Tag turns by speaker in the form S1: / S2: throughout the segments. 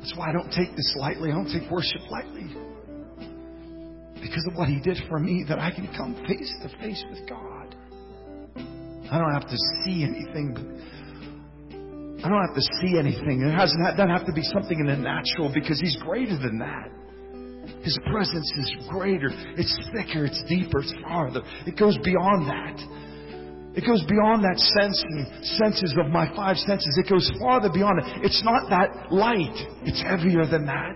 S1: That's why I don't take this lightly. I don't take worship lightly. Because of what He did for me, that I can come face to face with God. I don't have to see anything. I don't have to see anything. It doesn't have to be something in the natural, because He's greater than that. His presence is greater. It's thicker. It's deeper. It's farther. It goes beyond that. It goes beyond that senses of my five senses. It goes farther beyond it. It's not that light. It's heavier than that.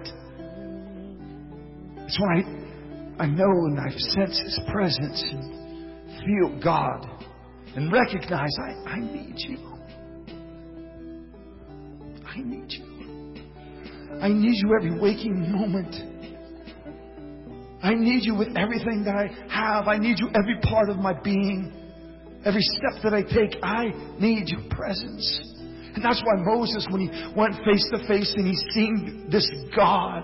S1: It's when I know and I sense His presence and feel God and recognize I need You. I need You. I need You every waking moment. I need You with everything that I have. I need You every part of my being. Every step that I take, I need Your presence. And that's why Moses, when he went face to face and he's seen this God,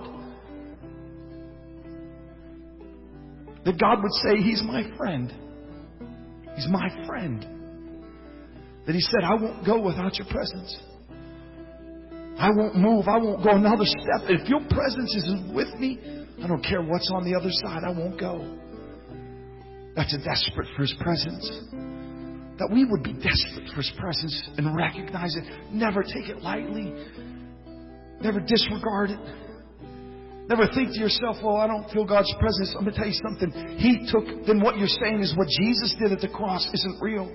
S1: that God would say, He's my friend. He's my friend. That He said, I won't go without Your presence. I won't move. I won't go another step. If Your presence isn't with me, I don't care what's on the other side. I won't go. That's a desperate for His presence. That we would be desperate for His presence and recognize it. Never take it lightly. Never disregard it. Never think to yourself, well, I don't feel God's presence. I'm going to tell you something. Then what you're saying is what Jesus did at the cross isn't real.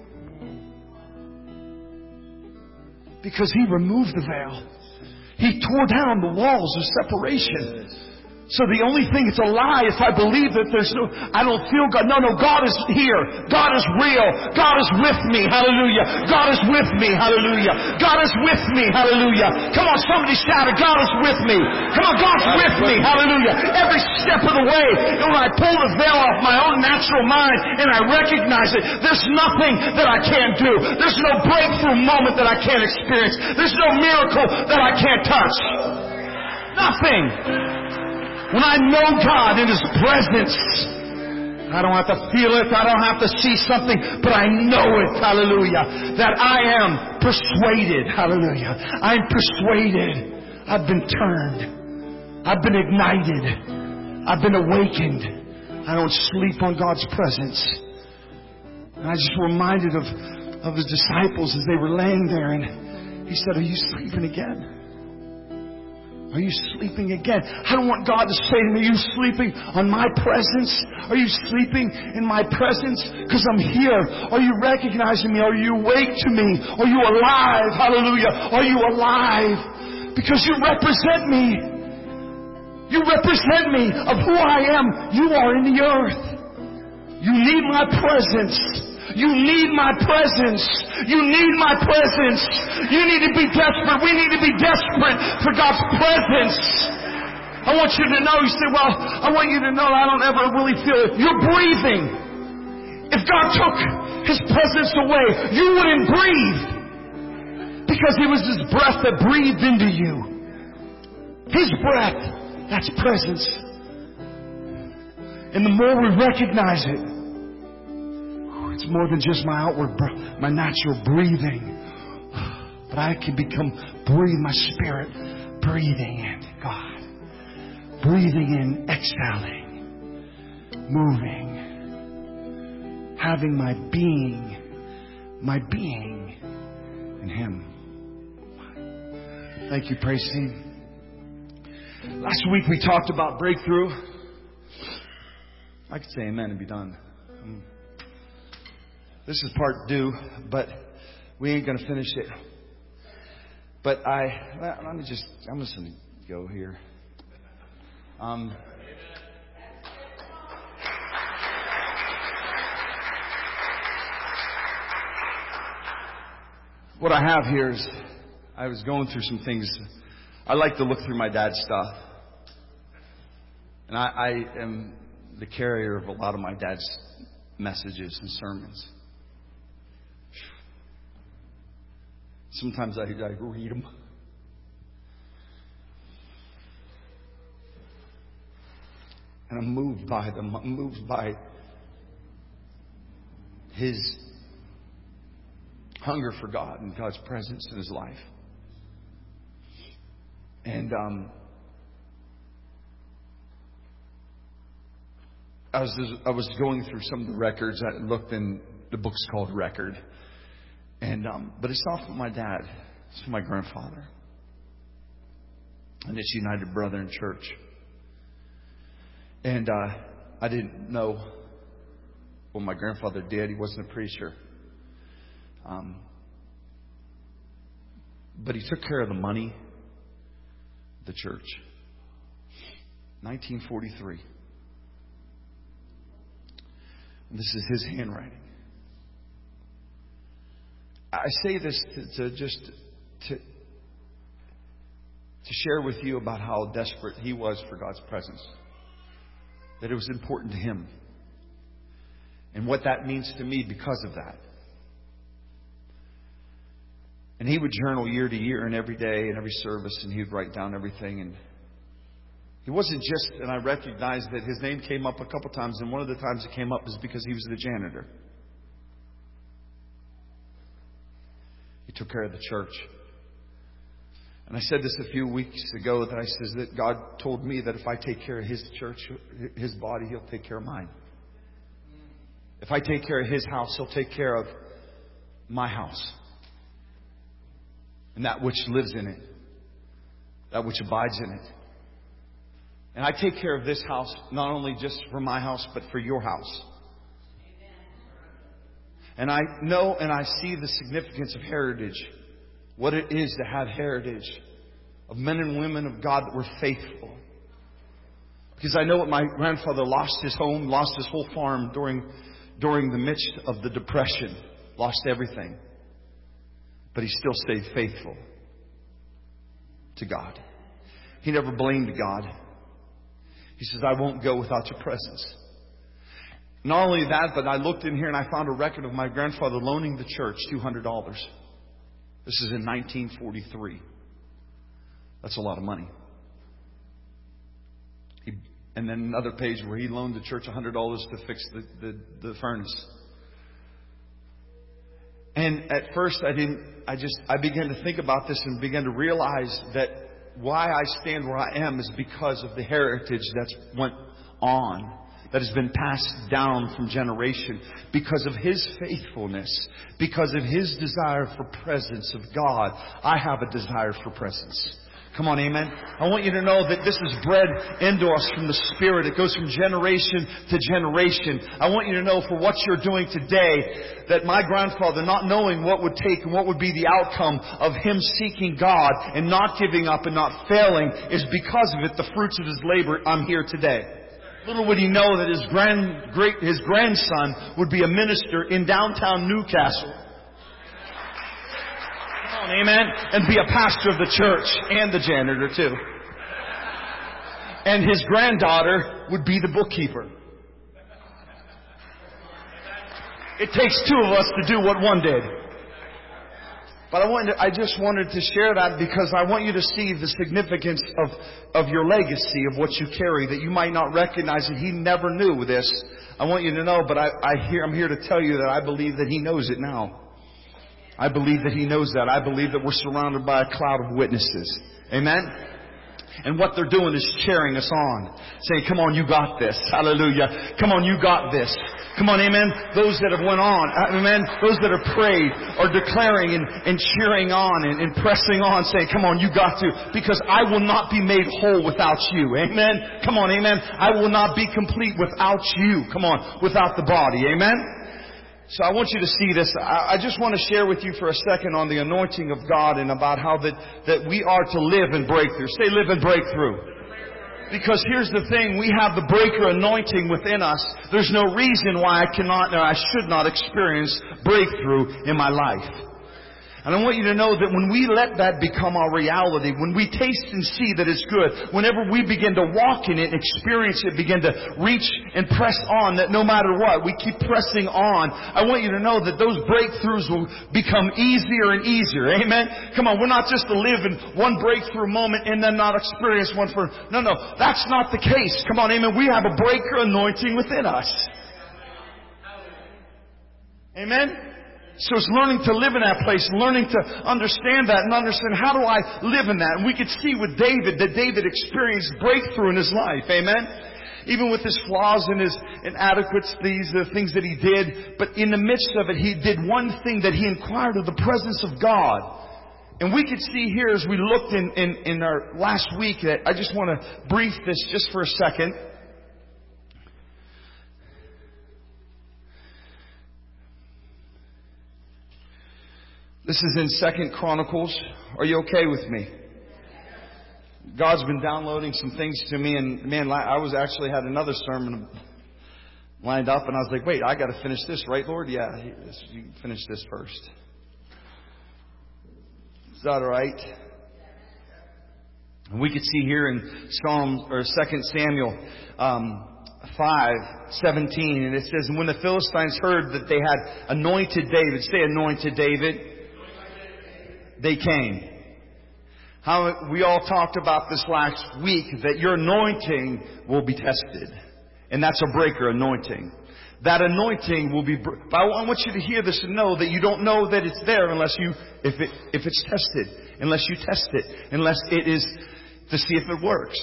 S1: Because He removed the veil. He tore down the walls of separation. So the only thing it's a lie if I believe that I don't feel God. No, God is here. God is real. God is with me. Hallelujah. God is with me. Hallelujah. God is with me. Hallelujah. Come on, somebody shout it. God is with me. Come on, God's with me. Hallelujah. Every step of the way, when I pull the veil off my own natural mind and I recognize it, there's nothing that I can't do. There's no breakthrough moment that I can't experience. There's no miracle that I can't touch. Nothing. When I know God in His presence, I don't have to feel it, I don't have to see something, but I know it, hallelujah, that I am persuaded, hallelujah. I'm persuaded. I've been turned. I've been ignited. I've been awakened. I don't sleep on God's presence. And I just reminded of His disciples as they were laying there, and He said, are you sleeping again? Are you sleeping again? I don't want God to say to me, are you sleeping on my presence? Are you sleeping in my presence? Because I'm here. Are you recognizing me? Are you awake to me? Are you alive? Hallelujah. Are you alive? Because you represent me. You represent me of who I am. You are in the earth. You need my presence. You need my presence. You need my presence. You need to be desperate. We need to be desperate for God's presence. I want you to know, you say, well, I want you to know I don't ever really feel it. You're breathing. If God took His presence away, you wouldn't breathe. Because it was His breath that breathed into you. His breath, that's presence. And the more we recognize it, it's more than just my my natural breathing. But I can breathe my spirit, breathing in God. Breathing in, exhaling. Moving. Having my being in Him. Thank you, praise team. Last week we talked about breakthrough. I could say amen and be done. This is part due, but we ain't going to finish it. But I'm just going to go here. What I have here is, I was going through some things. I like to look through my dad's stuff. And I am the carrier of a lot of my dad's messages and sermons. Sometimes I read them. And I'm moved by them. I'm moved by his hunger for God and God's presence in his life. And I was going through some of the records. I looked in the book's called Record, and but it's not from my dad. It's from my grandfather, and it's United Brethren Church. And I didn't know what my grandfather did. He wasn't a preacher, but he took care of the money of the church. 1943. And this is his handwriting. I say this to share with you about how desperate he was for God's presence. That it was important to him. And what that means to me because of that. And he would journal year to year and every day and every service, and he would write down everything. And he wasn't just, and I recognized that his name came up a couple times, and one of the times it came up is because he was the janitor. He took care of the church. And I said this a few weeks ago, that I says that God told me that if I take care of his church, his body, he'll take care of mine. If I take care of his house, he'll take care of my house. And that which lives in it. That which abides in it. And I take care of this house, not only just for my house, but for your house. And I know and I see the significance of heritage. What it is to have heritage of men and women of God that were faithful. Because I know what my grandfather lost his home, lost his whole farm during the midst of the Depression. Lost everything. But he still stayed faithful to God. He never blamed God. He says, I won't go without your presence. Not only that, but I looked in here and I found a record of my grandfather loaning the church $200. This is in 1943. That's a lot of money. And then another page where he loaned the church $100 to fix the furnace. And at first I began to think about this and began to realize that why I stand where I am is because of the heritage that's went on, that has been passed down from generation, because of his faithfulness, because of his desire for presence of God. I have a desire for presence. Come on, amen. I want you to know that this is bred into us from the Spirit. It goes from generation to generation. I want you to know for what you're doing today, that my grandfather, not knowing what would take and what would be the outcome of him seeking God and not giving up and not failing, is because of it, the fruits of his labor, I'm here today. Little would he know that his grandson would be a minister in downtown Newcastle. Amen. And be a pastor of the church and the janitor too. And his granddaughter would be the bookkeeper. It takes two of us to do what one did. But I just wanted to share that because I want you to see the significance of your legacy, of what you carry, that you might not recognize that he never knew this. I want you to know, but I'm here to tell you that I believe that he knows it now. I believe that he knows that. I believe that we're surrounded by a cloud of witnesses. Amen? And what they're doing is cheering us on. Saying, come on, you got this. Hallelujah. Come on, you got this. Come on, amen. Those that have went on, amen. Those that have prayed are declaring and cheering on and pressing on, saying, come on, you got to. Because I will not be made whole without you. Amen. Come on, amen. I will not be complete without you. Come on, without the body. Amen. So I want you to see this. I just want to share with you for a second on the anointing of God and about how that we are to live in breakthrough. Say live in breakthrough. Because here's the thing, we have the breaker anointing within us. There's no reason why I cannot or I should not experience breakthrough in my life. And I want you to know that when we let that become our reality, when we taste and see that it's good, whenever we begin to walk in it and experience it, begin to reach and press on, that no matter what, we keep pressing on, I want you to know that those breakthroughs will become easier and easier. Amen? Come on, we're not just to live in one breakthrough moment and then not experience one for... No, that's not the case. Come on, amen? We have a breaker anointing within us. Amen? So it's learning to live in that place, learning to understand that and understand how do I live in that. And we could see with David that David experienced breakthrough in his life. Amen? Even with his flaws and his inadequacies, the things that he did. But in the midst of it, he did one thing, that he inquired of the presence of God. And we could see here as we looked in our last week that I just want to brief this just for a second. This is in 2 Chronicles. Are you okay with me? God's been downloading some things to me, and man, I had another sermon lined up, and I was like, wait, I got to finish this, right, Lord? Yeah, you finish this first. Is that all right? And we could see here in 2 Samuel 5:17, and it says, and when the Philistines heard that they had anointed David, say anointed David, they came. How we all talked about this last week, that your anointing will be tested. And that's a breaker anointing. That anointing will be, but I want you to hear this and know that you don't know that it's there unless if it's tested, unless you test it, unless it is to see if it works.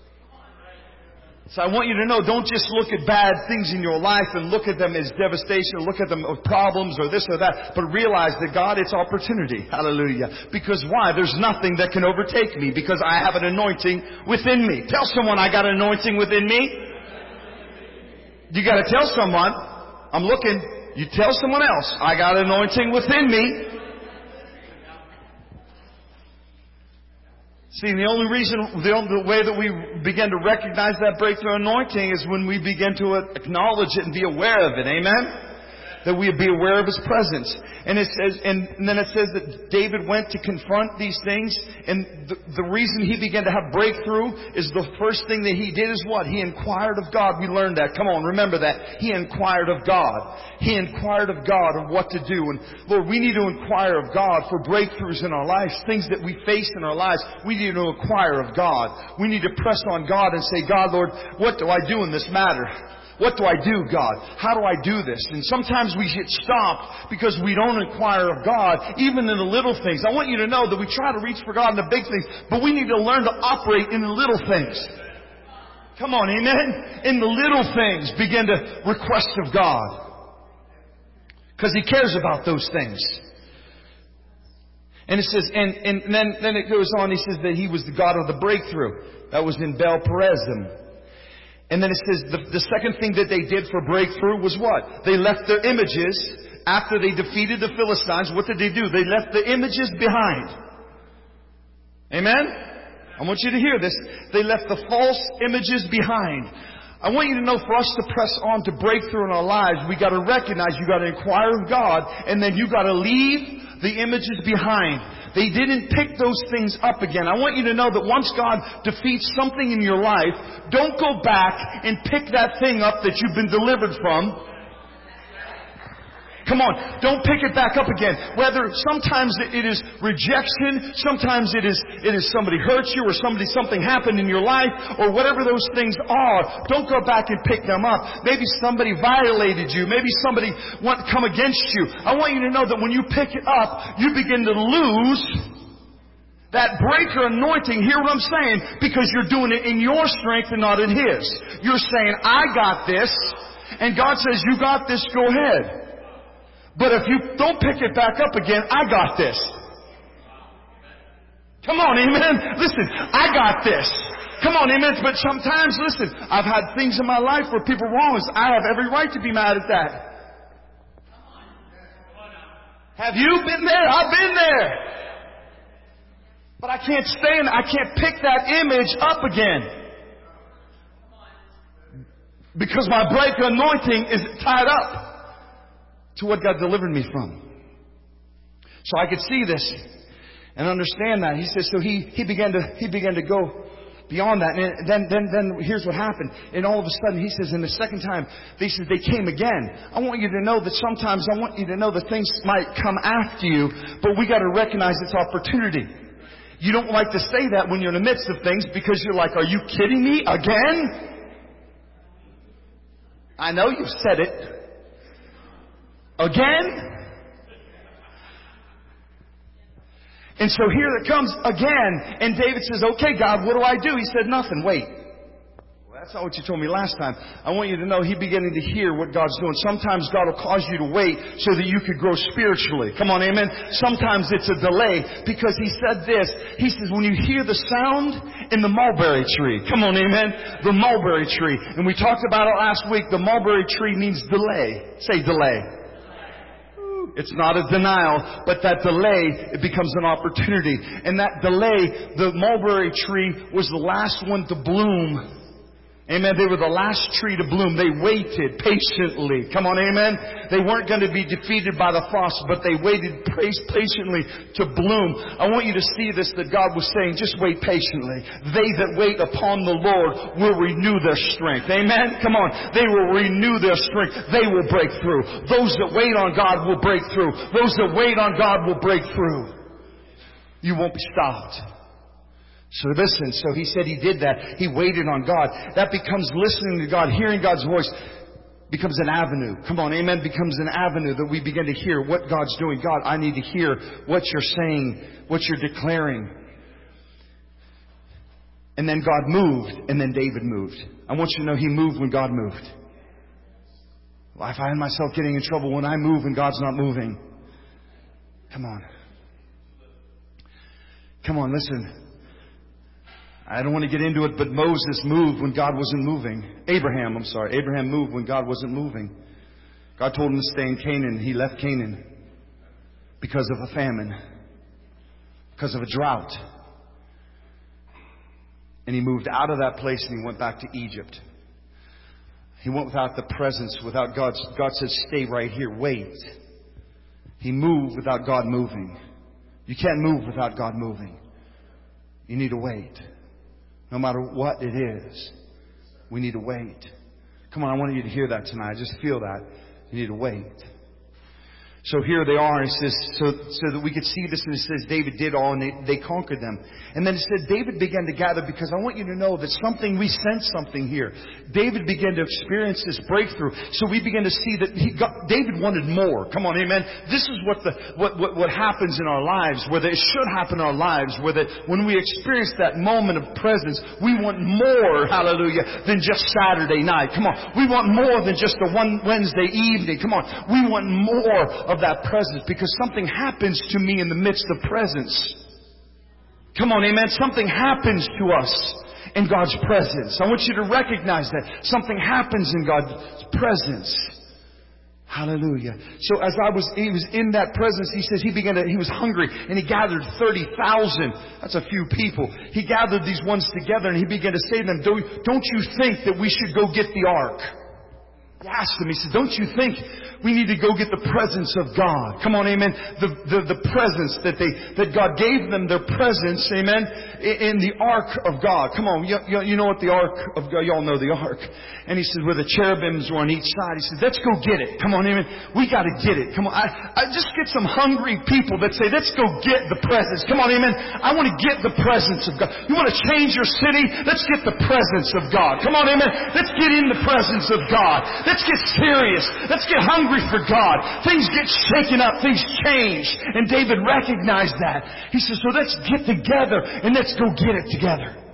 S1: So I want you to know, don't just look at bad things in your life and look at them as devastation, or look at them as problems or this or that, but realize that God, it's opportunity. Hallelujah. Because why? There's nothing that can overtake me because I have an anointing within me. Tell someone, I got an anointing within me. You got to tell someone, I'm looking. You tell someone else, I got an anointing within me. See, the only way that we begin to recognize that breakthrough anointing is when we begin to acknowledge it and be aware of it. Amen? That we be aware of His presence. And it says, and then it says that David went to confront these things. And the reason he began to have breakthrough is the first thing that he did is what? He inquired of God. We learned that. Come on, remember that. He inquired of God. He inquired of God of what to do. And Lord, we need to inquire of God for breakthroughs in our lives. Things that we face in our lives. We need to inquire of God. We need to press on God and say, God, Lord, what do I do in this matter? What do I do, God? How do I do this? And sometimes we get stopped because we don't inquire of God, even in the little things. I want you to know that we try to reach for God in the big things, but we need to learn to operate in the little things. Come on, amen? In the little things, begin to request of God. Because He cares about those things. And it says, and then it goes on, He says that He was the God of the breakthrough. That was in Baal Perazim. And then it says the second thing that they did for breakthrough was what? They left their images. After they defeated the Philistines, what did they do? They left the images behind. Amen? I want you to hear this. They left the false images behind. I want you to know, for us to press on to breakthrough in our lives, we got to recognize, you got to inquire of God, and then you got to leave the images behind. They didn't pick those things up again. I want you to know that once God defeats something in your life, don't go back and pick that thing up that you've been delivered from. Come on, don't pick it back up again. Whether sometimes it is rejection, sometimes it is somebody hurt you or something happened in your life or whatever those things are. Don't go back and pick them up. Maybe somebody violated you. Maybe somebody come against you. I want you to know that when you pick it up, you begin to lose that breaker anointing. Hear what I'm saying? Because you're doing it in your strength and not in His. You're saying, I got this. And God says, you got this, go ahead. But if you don't pick it back up again, I got this. Come on, amen? Listen, I got this. Come on, amen? But sometimes, listen, I've had things in my life where people wrong us. I have every right to be mad at that. Have you been there? I've been there. But I can't pick that image up again. Because my breaker anointing is tied up to what God delivered me from. So I could see this and understand that. He says, so he began to go beyond that. And then here's what happened. And all of a sudden, he says, in the second time, they came again. I want you to know that sometimes I want you to know that things might come after you, but we got to recognize it's opportunity. You don't like to say that when you're in the midst of things because you're like, are you kidding me again? I know you've said it. Again? And so here it comes again. And David says, okay, God, what do I do? He said, nothing. Wait. That's not what you told me last time. I want you to know He's beginning to hear what God's doing. Sometimes God will cause you to wait so that you could grow spiritually. Come on, amen? Sometimes it's a delay because He said this. He says, when you hear the sound in the mulberry tree. Come on, amen? The mulberry tree. And we talked about it last week. The mulberry tree means delay. Say delay. It's not a denial, but that delay, it becomes an opportunity. And that delay, the mulberry tree was the last one to bloom. Amen. They were the last tree to bloom. They waited patiently. Come on, amen. They weren't going to be defeated by the frost, but they waited patiently to bloom. I want you to see this, that God was saying, just wait patiently. They that wait upon the Lord will renew their strength. Amen. Come on. They will renew their strength. They will break through. Those that wait on God will break through. Those that wait on God will break through. You won't be stopped. So listen, so he said he did that. He waited on God. That becomes listening to God, hearing God's voice, becomes an avenue. Come on, amen. Becomes an avenue that we begin to hear what God's doing. God, I need to hear what you're saying, what you're declaring. And then God moved, and then David moved. I want you to know He moved when God moved. Well, I find myself getting in trouble when I move and God's not moving. Come on. Come on, listen. I don't want to get into it, but Moses moved when God wasn't moving. Abraham moved when God wasn't moving. God told him to stay in Canaan. He left Canaan because of a famine, because of a drought. And he moved out of that place and he went back to Egypt. He went without the presence, without God. God said, stay right here, wait. He moved without God moving. You can't move without God moving. You need to wait. No matter what it is, we need to wait. Come on, I want you to hear that tonight. I just feel that. You need to wait. So here they are. It says, so that we could see this, and it says David did all, and they conquered them. And then it said David began to gather, because I want you to know that we sense something here. David began to experience this breakthrough. So we begin to see that David wanted more. Come on, amen. This is what happens in our lives, whether it should happen in our lives, whether when we experience that moment of presence, we want more, hallelujah, than just Saturday night. Come on. We want more than just the one Wednesday evening. Come on. We want more of that presence, because something happens to me in the midst of presence. Come on, amen. Something happens to us in God's presence. I want you to recognize that. Something happens in God's presence. Hallelujah. So as he was in that presence, he says he was hungry, and he gathered 30,000. That's a few people. He gathered these ones together, and he began to say to them, don't you think that we should go get the ark? He asked them, he said, don't you think we need to go get the presence of God? Come on, amen. The presence that God gave them, their presence, amen, in the ark of God. Come on, you know what the ark of God, y'all know the ark. And he said, where the cherubims were on each side, he said, let's go get it. Come on, amen. We got to get it. Come on, I just get some hungry people that say, let's go get the presence. Come on, amen. I want to get the presence of God. You want to change your city? Let's get the presence of God. Come on, amen. Let's get in the presence of God. Let's get serious. Let's get hungry for God. Things get shaken up. Things change. And David recognized that. He says, so let's get together and let's go get it together.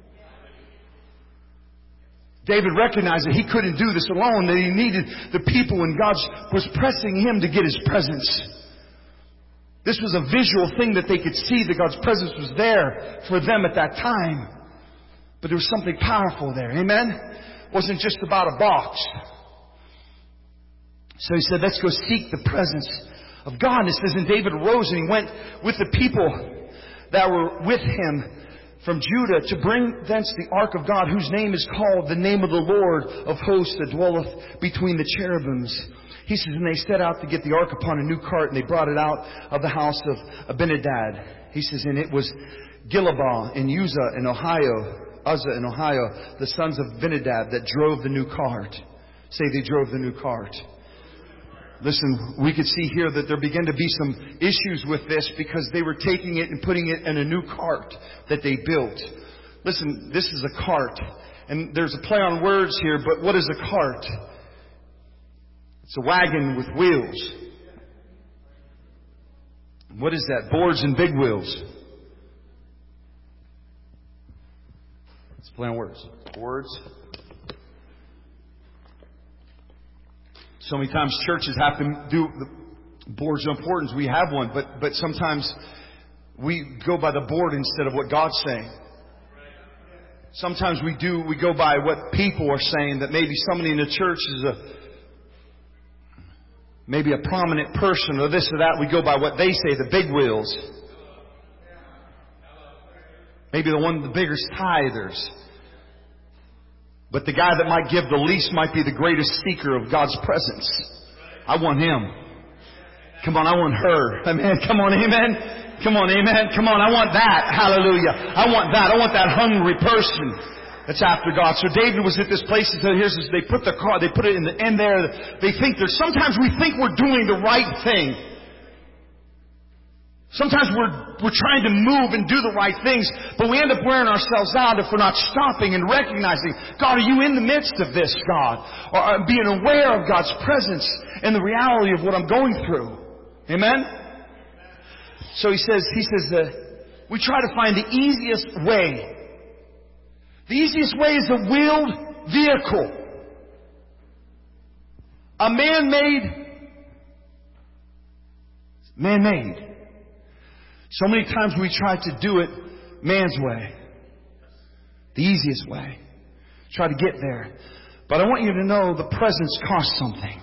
S1: David recognized that he couldn't do this alone, that he needed the people, and God was pressing him to get His presence. This was a visual thing that they could see, that God's presence was there for them at that time. But there was something powerful there. Amen? It wasn't just about a box. So he said, let's go seek the presence of God. And it says, and David arose and he went with the people that were with him from Judah to bring thence the ark of God, whose name is called the name of the Lord of hosts, that dwelleth between the cherubims. He says, and they set out to get the ark upon a new cart, and they brought it out of the house of Abinadab. He says, and it was Gilabah and Uzzah and Ohio, the sons of Abinadab, that drove the new cart. Say, they drove the new cart. Listen, we could see here that there began to be some issues with this, because they were taking it and putting it in a new cart that they built. Listen, this is a cart. And there's a play on words here, but what is a cart? It's a wagon with wheels. What is that? Boards and big wheels. It's a play on words. Boards. So many times churches have to do the boards of importance. We have one, but sometimes we go by the board instead of what God's saying. Sometimes we go by what people are saying, that maybe somebody in the church is maybe a prominent person or this or that. We go by what they say, the big wheels. Maybe the biggest tithers. But the guy that might give the least might be the greatest seeker of God's presence. I want him. Come on, I want her. Amen. Come on, amen. Come on, amen. Come on, I want that. Hallelujah. I want that. I want that hungry person that's after God. So David was at this place, and they put the car, they put it in the end there. Sometimes we think we're doing the right thing. Sometimes we're trying to move and do the right things, but we end up wearing ourselves out if we're not stopping and recognizing, God, are you in the midst of this, God? Or being aware of God's presence and the reality of what I'm going through. Amen? So he says, we try to find the easiest way. The easiest way is a wheeled vehicle. A man-made. So many times we try to do it man's way. The easiest way. Try to get there. But I want you to know the presence costs something.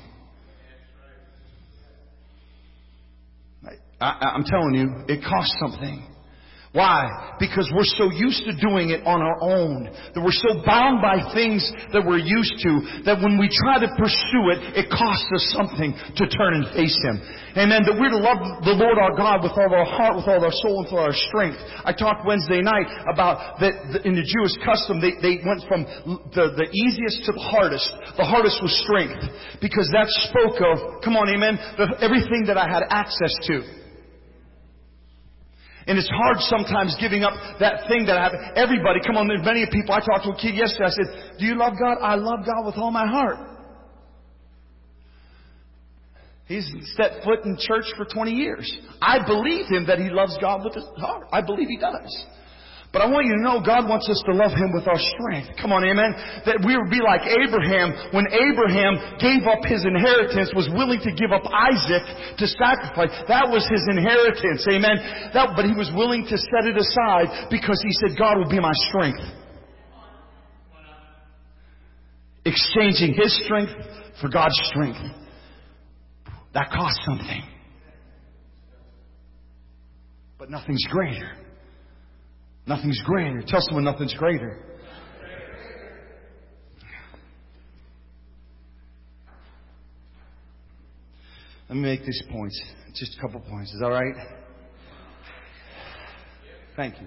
S1: I'm telling you, it costs something. Why? Because we're so used to doing it on our own, that we're so bound by things that we're used to, that when we try to pursue it, it costs us something to turn and face Him. Amen. That we're to love the Lord our God with all our heart, with all our soul, and with all our strength. I talked Wednesday night about that in the Jewish custom, they went from the easiest to the hardest. The hardest was strength. Because that spoke of, come on, amen, everything that I had access to. And it's hard sometimes giving up that thing that I have. Everybody, come on, there's many people. I talked to a kid yesterday. I said, do you love God? I love God with all my heart. He's stepped foot in church for 20 years. I believe him that he loves God with his heart. I believe he does. But I want you to know God wants us to love Him with our strength. Come on, amen. That we would be like Abraham. When Abraham gave up his inheritance, was willing to give up Isaac to sacrifice. That was his inheritance, amen. But he was willing to set it aside because he said, God will be my strength. Exchanging his strength for God's strength. That costs something. But nothing's greater. Nothing's greater. Tell someone nothing's greater. Let me make these points. Just a couple points. Is that all right? Thank you.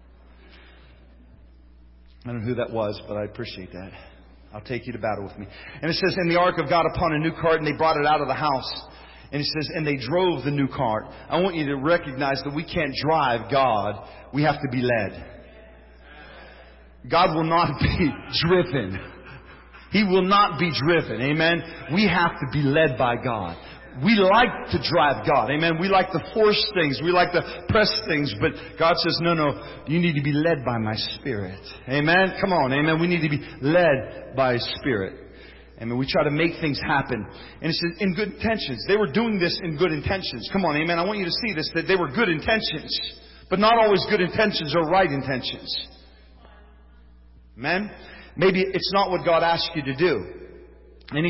S1: I don't know who that was, but I appreciate that. I'll take you to battle with me. And it says, and the ark of God upon a new cart, and they brought it out of the house. And it says, and they drove the new cart. I want you to recognize that we can't drive God. We have to be led. God will not be driven. He will not be driven. Amen. We have to be led by God. We like to drive God. Amen. We like to force things. We like to press things. But God says, no. You need to be led by my Spirit. Amen. Come on. Amen. We need to be led by His Spirit. Amen. We try to make things happen. And it says, in good intentions. They were doing this in good intentions. Come on. Amen. I want you to see this, that they were good intentions. But not always good intentions are right intentions. Amen. Maybe it's not what God asked you to do. And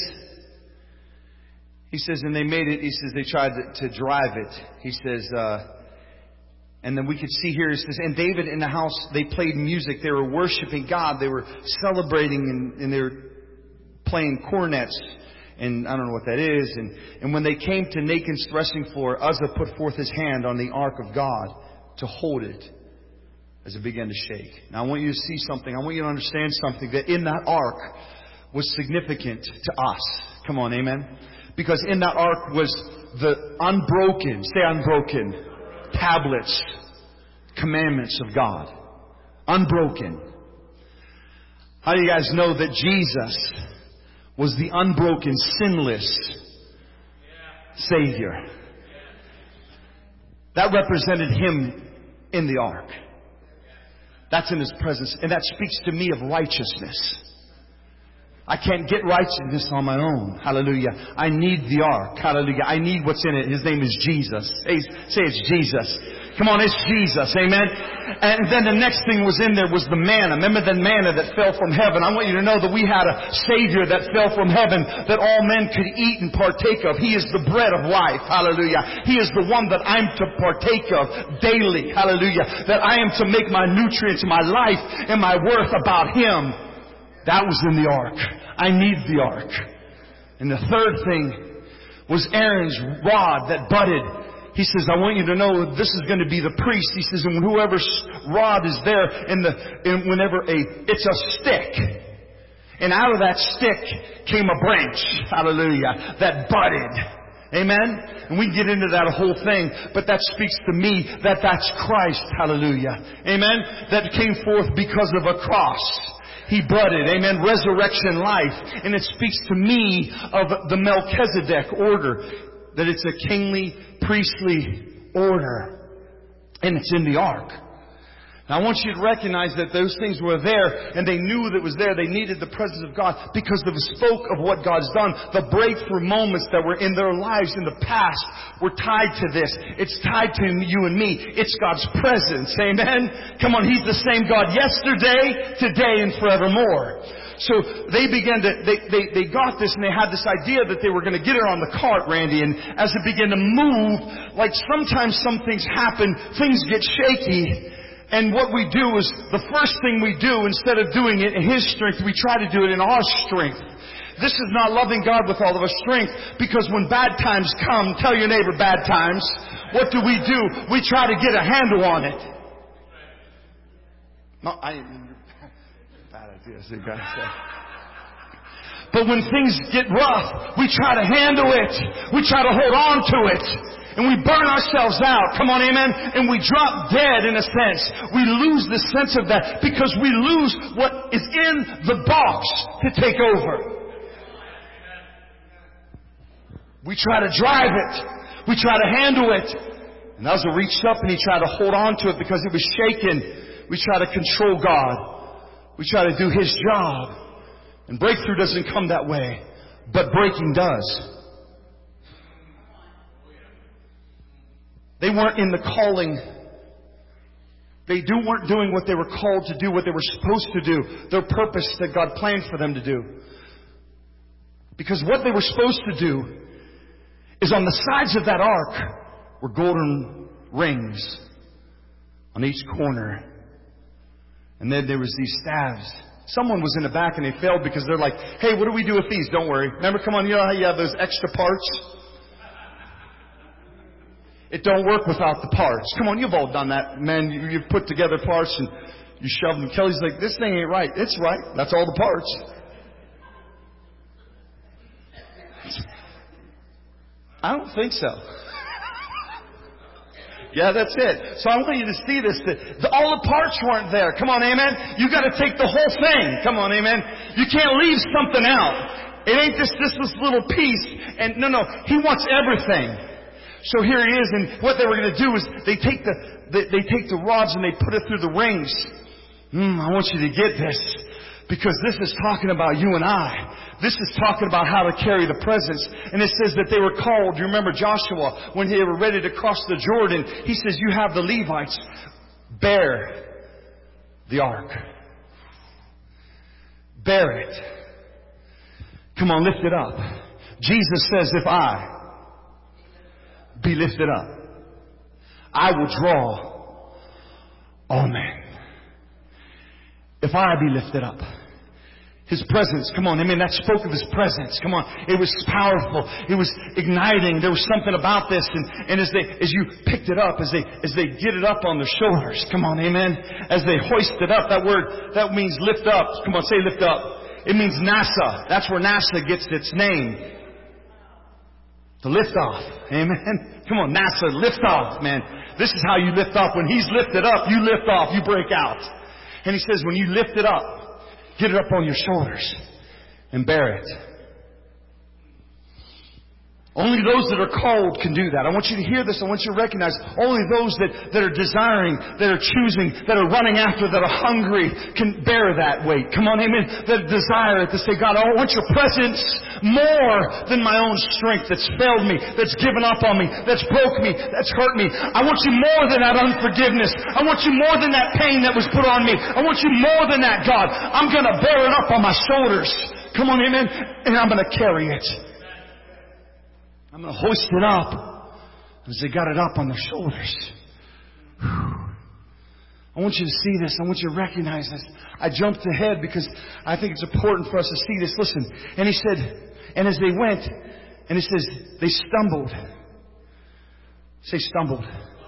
S1: He says, and they made it, He says, they tried to drive it. He says, and then we could see here, it says, and David in the house, they played music. They were worshiping God. They were celebrating and they were playing cornets. And I don't know what that is. And when they came to Nachon's threshing floor, Uzzah put forth his hand on the ark of God to hold it as it began to shake. Now I want you to see something. I want you to understand something, that in that ark was significant to us. Come on, amen. Because in that ark was the unbroken, say unbroken, tablets, commandments of God. Unbroken. How do you guys know that Jesus was the unbroken, sinless Savior? That represented Him in the ark. That's in His presence. And that speaks to me of righteousness. I can't get righteousness on my own. Hallelujah. I need the ark. Hallelujah. I need what's in it. His name is Jesus. Say it's Jesus. Come on, it's Jesus. Amen. And then the next thing was in there was the manna. Remember the manna that fell from heaven? I want you to know that we had a Savior that fell from heaven that all men could eat and partake of. He is the bread of life. Hallelujah. He is the one that I'm to partake of daily. Hallelujah. That I am to make my nutrients, my life, and my worth about Him. That was in the ark. I need the ark. And the third thing was Aaron's rod that budded. He says, I want you to know this is going to be the priest. He says, and whoever's rod is there, it's a stick. And out of that stick came a branch, hallelujah, that budded. Amen? And we can get into that whole thing, but that speaks to me that that's Christ, hallelujah. Amen? That came forth because of a cross. He budded, amen, resurrection life. And it speaks to me of the Melchizedek order, that it's a kingly, priestly order. And it's in the ark. Now I want you to recognize that those things were there, and they knew that it was there. They needed the presence of God because they spoke of what God's done. The breakthrough moments that were in their lives in the past were tied to this. It's tied to you and me. It's God's presence. Amen? Come on, He's the same God yesterday, today, and forevermore. So they got this and they had this idea that they were going to get it on the cart, Randy. And as it began to move, like sometimes some things happen, things get shaky. And what we do is, the first thing we do, instead of doing it in His strength, we try to do it in our strength. This is not loving God with all of our strength, because when bad times come, tell your neighbor bad times, what do? We try to get a handle on it. No, bad idea, see guys say. But when things get rough, we try to handle it. We try to hold on to it. And we burn ourselves out. Come on, amen? And we drop dead in a sense. We lose the sense of that because we lose what is in the box to take over. We try to drive it. We try to handle it. And Uzzah reached up and he tried to hold on to it because it was shaken. We try to control God. We try to do His job. And breakthrough doesn't come that way. But breaking does. They weren't in the calling. They weren't doing what they were called to do, what they were supposed to do, their purpose that God planned for them to do. Because what they were supposed to do is on the sides of that ark were golden rings on each corner. And then there was these staves. Someone was in the back and they failed because they're like, hey, what do we do with these? Don't worry. Remember, come on, you know how you have those extra parts? It don't work without the parts. Come on, you've all done that. Man, you've put together parts and you shove them. Kelly's like, this thing ain't right. It's right. That's all the parts. I don't think so. Yeah, that's it. So I want you to see this. That all the parts weren't there. Come on, amen? You got to take the whole thing. Come on, amen? You can't leave something out. It ain't just this little piece. And no, He wants everything. So here He is, and what they were going to do is they take the rods and they put it through the rings. I want you to get this, because this is talking about you and I. This is talking about how to carry the presence. And it says that they were called. You remember Joshua, when they were ready to cross the Jordan, he says, you have the Levites bear the ark. Bear it. Come on, lift it up. Jesus says, if I be lifted up, I will draw all men. If I be lifted up. His presence, come on, that spoke of His presence. Come on, it was powerful. It was igniting. There was something about this, and as you picked it up, as they get it up on their shoulders, come on, amen. As they hoist it up, that word that means lift up. Come on, say lift up. It means NASA. That's where NASA gets its name. The lift off. Amen. Come on, NASA, lift off, man. This is how you lift off. When He's lifted up, you lift off, you break out. And He says, when you lift it up, get it up on your shoulders and bear it. Only those that are called can do that. I want you to hear this. I want you to recognize only those that are desiring, that are choosing, that are running after, that are hungry can bear that weight. Come on, amen. That desire it to say, God, I want your presence more than my own strength that's failed me, that's given up on me, that's broke me, that's hurt me. I want you more than that unforgiveness. I want you more than that pain that was put on me. I want you more than that, God. I'm going to bear it up on my shoulders. Come on, amen. And I'm going to carry it. I'm going to hoist it up as they got it up on their shoulders. Whew. I want you to see this. I want you to recognize this. I jumped ahead because I think it's important for us to see this. Listen. And he said, and as they went, and it says, they stumbled. Say stumbled.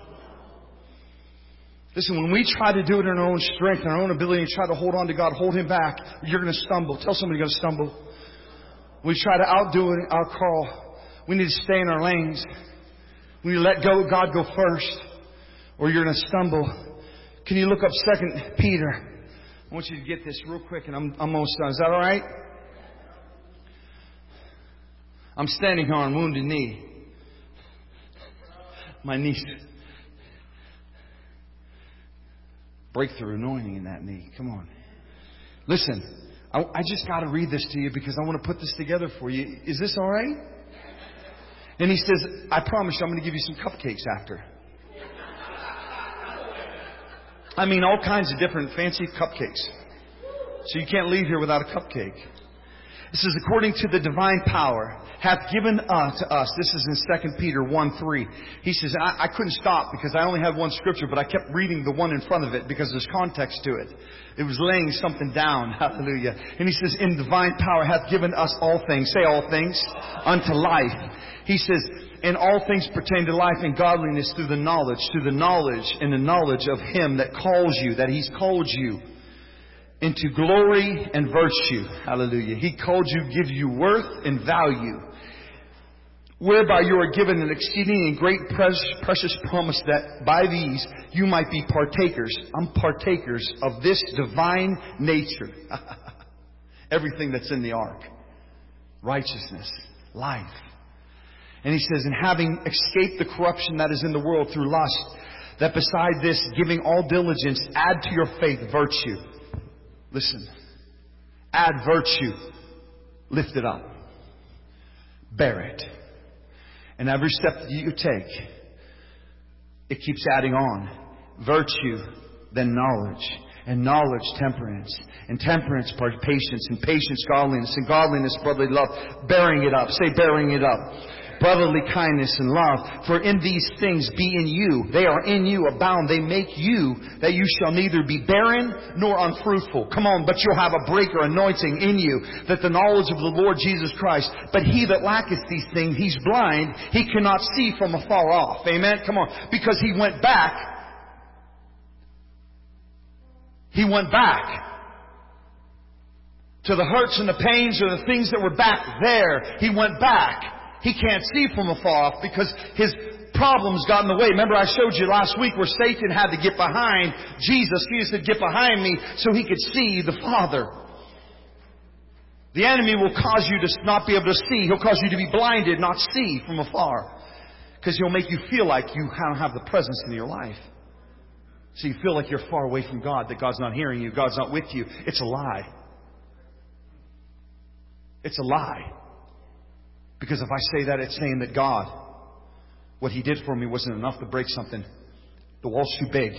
S1: Listen, when we try to do it in our own strength and our own ability and try to hold on to God, hold Him back, you're going to stumble. Tell somebody you're going to stumble. When we try to outdo it, our call, we need to stay in our lanes. We need to let go, God go first, or you're going to stumble. Can you look up 2 Peter? I want you to get this real quick, and I'm almost done. Is that all right? I'm standing here on wounded knee. My knees. Breakthrough anointing in that knee. Come on. Listen, I just got to read this to you because I want to put this together for you. Is this all right? And he says, I promise you I'm going to give you some cupcakes after. I mean, all kinds of different fancy cupcakes. So you can't leave here without a cupcake. It says, according to the divine power, hath given to us. This is in 2 Peter 1:3. He says, I couldn't stop because I only had one scripture, but I kept reading the one in front of it because there's context to it. It was laying something down. Hallelujah. And he says, in divine power hath given us all things. Say all things. Unto life. He says, and all things pertain to life and godliness through the knowledge and the knowledge of Him that calls you, that He's called you into glory and virtue. Hallelujah. He called you, gives you worth and value, whereby you are given an exceeding and great precious promise that by these you might be partakers. I'm partakers of this divine nature. Everything that's in the ark. Righteousness. Life. And he says, and having escaped the corruption that is in the world through lust, that beside this, giving all diligence, add to your faith virtue. Listen. Add virtue. Lift it up. Bear it. And every step that you take, it keeps adding on. Virtue, then knowledge. And knowledge, temperance. And temperance, patience. And patience, godliness. And godliness, brotherly love. Bearing it up. Say, bearing it up. Brotherly kindness and love. For in these things be in you. They are in you, abound. They make you that you shall neither be barren nor unfruitful. Come on, but you'll have a breaker anointing in you, that the knowledge of the Lord Jesus Christ. But he that lacketh these things, he's blind. He cannot see from afar off. Amen? Come on. Because he went back. He went back to the hurts and the pains or the things that were back there. He went back. He can't see from afar off because his problems got in the way. Remember I showed you last week where Satan had to get behind Jesus. Jesus said, get behind me so he could see the Father. The enemy will cause you to not be able to see. He'll cause you to be blinded, not see from afar. Because he'll make you feel like you don't have the presence in your life. So you feel like you're far away from God, that God's not hearing you, God's not with you. It's a lie. It's a lie. Because if I say that, it's saying that God, what He did for me wasn't enough to break something. The wall's too big.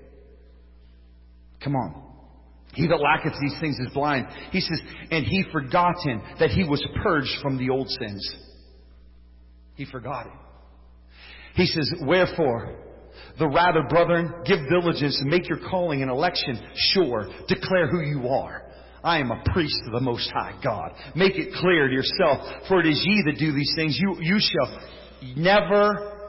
S1: Come on. He that lacketh these things is blind. He says, and he forgotten that he was purged from the old sins. He forgot it. He says, wherefore, the rather, brethren, give diligence and make your calling and election sure. Declare who you are. I am a priest of the Most High God. Make it clear to yourself, for it is ye that do these things. You shall never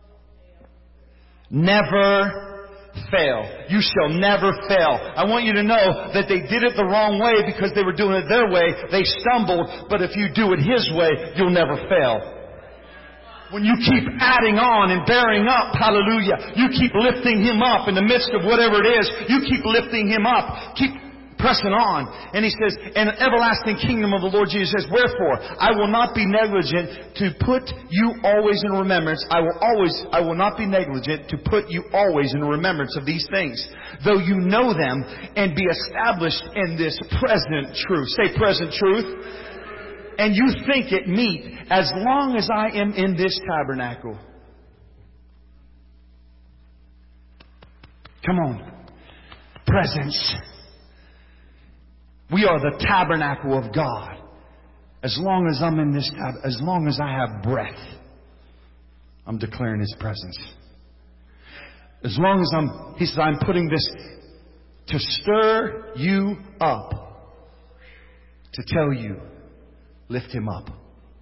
S1: fail. You shall never fail. I want you to know that they did it the wrong way because they were doing it their way. They stumbled. But if you do it His way, you'll never fail. When you keep adding on and bearing up, hallelujah, you keep lifting Him up in the midst of whatever it is. You keep lifting Him up. Keep pressing on. And he says, "And an everlasting kingdom of the Lord Jesus says, wherefore I will not be negligent to put you always in remembrance. I will not be negligent to put you always in remembrance of these things, though you know them, and be established in this present truth." Say present truth. "And you think it meet, as long as I am in this tabernacle." Come on. Presence. We are the tabernacle of God. As long as I'm in this as long as I have breath, I'm declaring His presence. As long as He says, I'm putting this to stir you up, to tell you, lift Him up.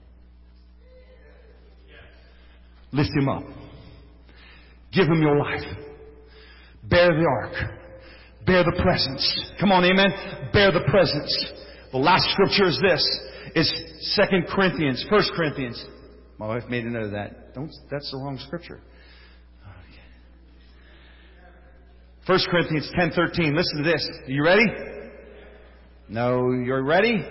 S1: Lift Him up. Give Him your life. Bear the ark. Bear the presence. Come on, amen. Bear the presence. The last scripture is this. It's 1 Corinthians. My wife made a note of that. That's the wrong scripture. 1 Corinthians 10:13. Listen to this. Are you ready? No, you're ready?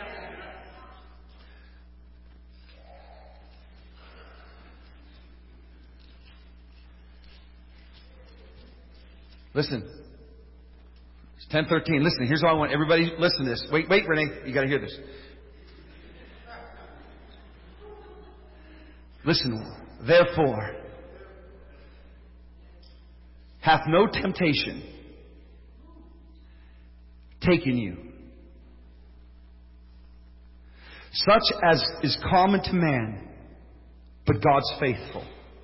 S1: Listen. It's 10:13. Listen, here's what I want everybody listen to this. Wait, Renee. You got to hear this. Listen. Therefore, hath no temptation taken you, such as is common to man, but God's faithful.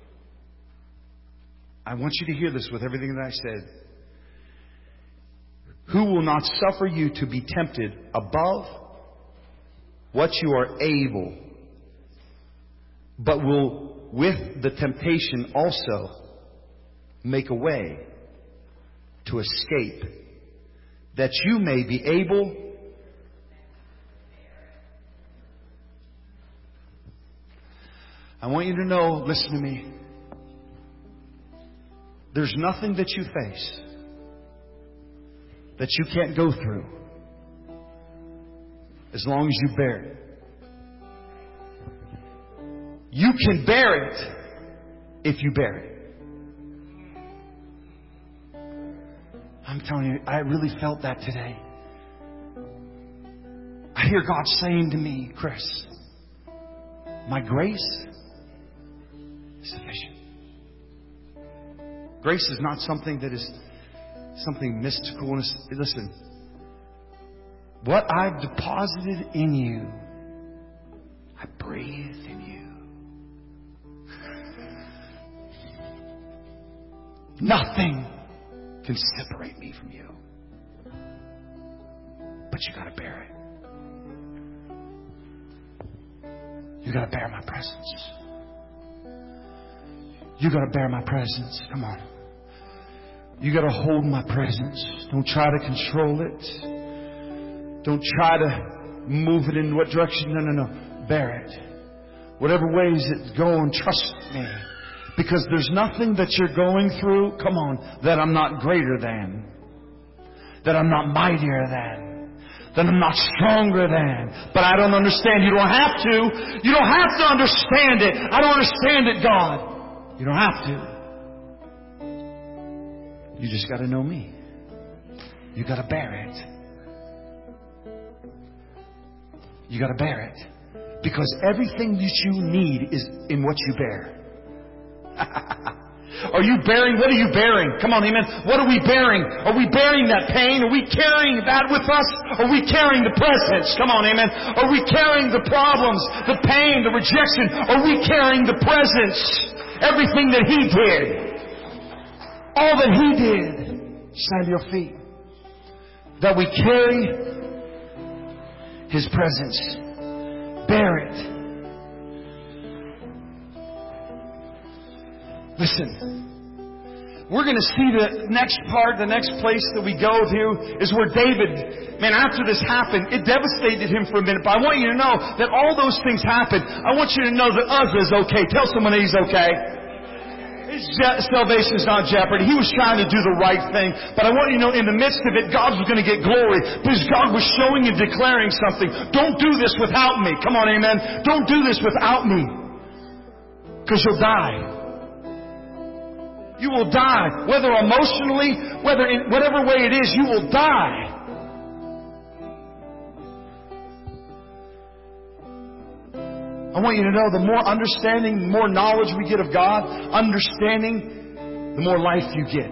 S1: I want you to hear this with everything that I said. Who will not suffer you to be tempted above what you are able, but will with the temptation also make a way to escape, that you may be able I want you to know, listen to me, there's nothing that you face that you can't go through as long as you bear it. You can bear it if you bear it. I'm telling you, I really felt that today. I hear God saying to me, Chris, my grace is sufficient. Grace is not something that is something mystical. Listen, what I've deposited in you, I breathe in you. Nothing can separate me from you. But you got to bear it. You got to bear my presence. You got to bear my presence. Come on. You got to hold my presence. Don't try to control it. Don't try to move it in what direction. No. Bear it. Whatever ways it's going, trust me. Because there's nothing that you're going through, come on, that I'm not greater than. That I'm not mightier than. That I'm not stronger than. But I don't understand. You don't have to. You don't have to understand it. I don't understand it, God. You don't have to. You just got to know me. You got to bear it. You got to bear it. Because everything that you need is in what you bear. Are you bearing? What are you bearing? Come on, amen. What are we bearing? Are we bearing that pain? Are we carrying that with us? Are we carrying the presence? Come on, amen. Are we carrying the problems, the pain, the rejection? Are we carrying the presence? Everything that He did. All that He did. Stand to your feet. That we carry His presence. Bear it. Listen, we're going to see the next part, the next place that we go to is where David, man, after this happened, it devastated him for a minute. But I want you to know that all those things happened. I want you to know that Uzzah is okay. Tell someone that he's okay. His salvation is not jeopardy. He was trying to do the right thing. But I want you to know, in the midst of it, God was going to get glory. Because God was showing and declaring something. Don't do this without me. Come on, amen. Don't do this without me. Because you'll die. You will die. Whether emotionally, whether in whatever way it is, you will die. I want you to know, the more understanding, the more knowledge we get of God, understanding, the more life you get.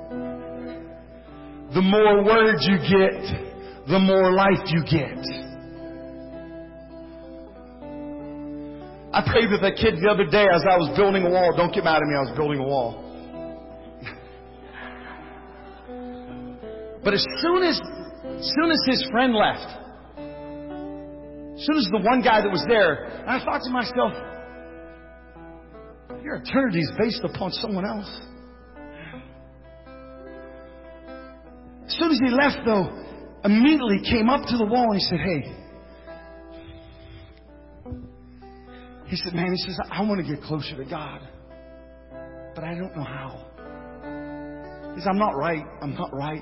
S1: The more words you get, the more life you get. I prayed with that kid the other day as I was building a wall. Don't get mad at me, I was building a wall. But as soon as his friend left, as soon as the one guy that was there, and I thought to myself, your eternity is based upon someone else. As soon as he left, though, immediately came up to the wall and he said, hey. He said, man, he says, I want to get closer to God, but I don't know how. He said, I'm not right. I'm not right.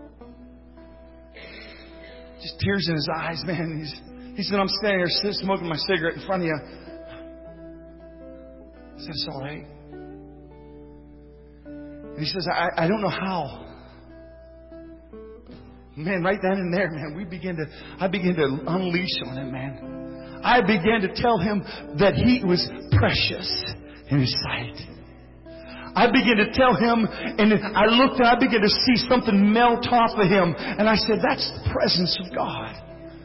S1: Just tears in his eyes, man. He said, I'm standing here smoking my cigarette in front of you. I said, it's all right. And he says, I don't know how. Man, right then and there, man, I began to unleash on him, man. I began to tell him that he was precious in his sight. I began to tell him, and I looked and I began to see something melt off of him. And I said, that's the presence of God.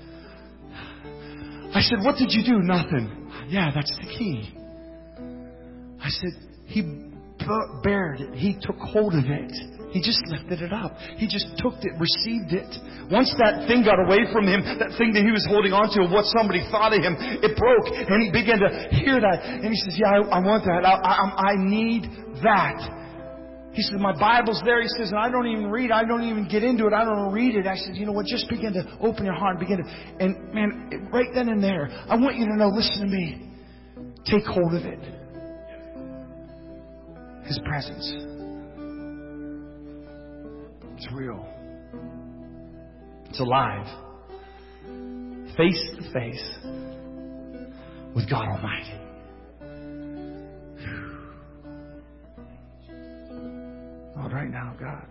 S1: I said, what did you do? Nothing. Yeah, that's the key. I said, he bared it. He took hold of it. He just lifted it up. He just took it, received it. Once that thing got away from him, that thing that he was holding on to, of what somebody thought of him, it broke. And he began to hear that. And he says, yeah, I want that. I need that. He said, my Bible's there. He says, and I don't even read. I don't even get into it. I don't read it. I said, you know what? Just begin to open your heart. And man, right then and there, I want you to know, listen to me. Take hold of it. His presence. It's real. It's alive. Face to face with God Almighty. Lord, right now, God.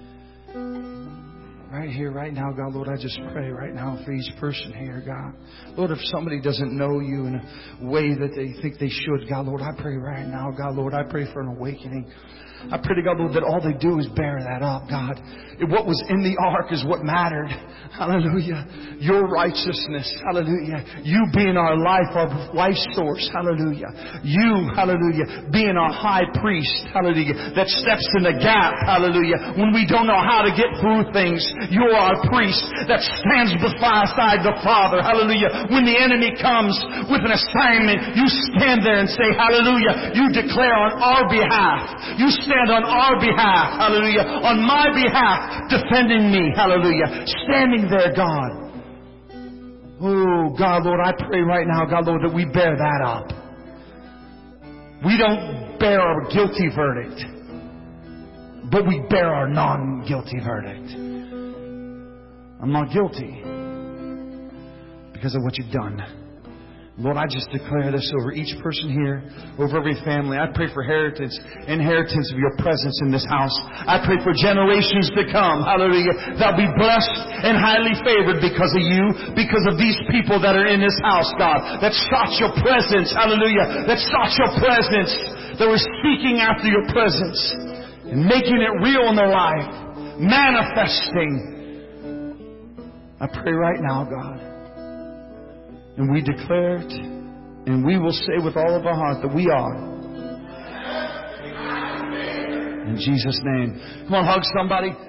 S1: Right here, right now, God, Lord, I just pray right now for each person here, God. Lord, if somebody doesn't know you in a way that they think they should, God, Lord, I pray right now, God, Lord, I pray for an awakening. I pray to God, Lord, that all they do is bear that up, God. What was in the ark is what mattered. Hallelujah. Your righteousness. Hallelujah. You being our life source. Hallelujah. You, hallelujah, being our high priest. Hallelujah. That steps in the gap. Hallelujah. When we don't know how to get through things, you're our priest that stands beside the Father. Hallelujah. When the enemy comes with an assignment, you stand there and say, hallelujah. You declare on our behalf. You stand on our behalf, hallelujah, on my behalf, defending me, hallelujah, standing there, God. Oh, God, Lord, I pray right now, God, Lord, that we bear that up. We don't bear our guilty verdict, but we bear our non-guilty verdict. I'm not guilty because of what you've done. Lord, I just declare this over each person here, over every family. I pray for inheritance of your presence in this house. I pray for generations to come, hallelujah, that'll be blessed and highly favored because of you, because of these people that are in this house, God, that sought your presence, hallelujah, that sought your presence, that were seeking after your presence and making it real in their life, manifesting. I pray right now, God. And we declare it, and we will say with all of our heart that we are. In Jesus' name. Come on, hug somebody.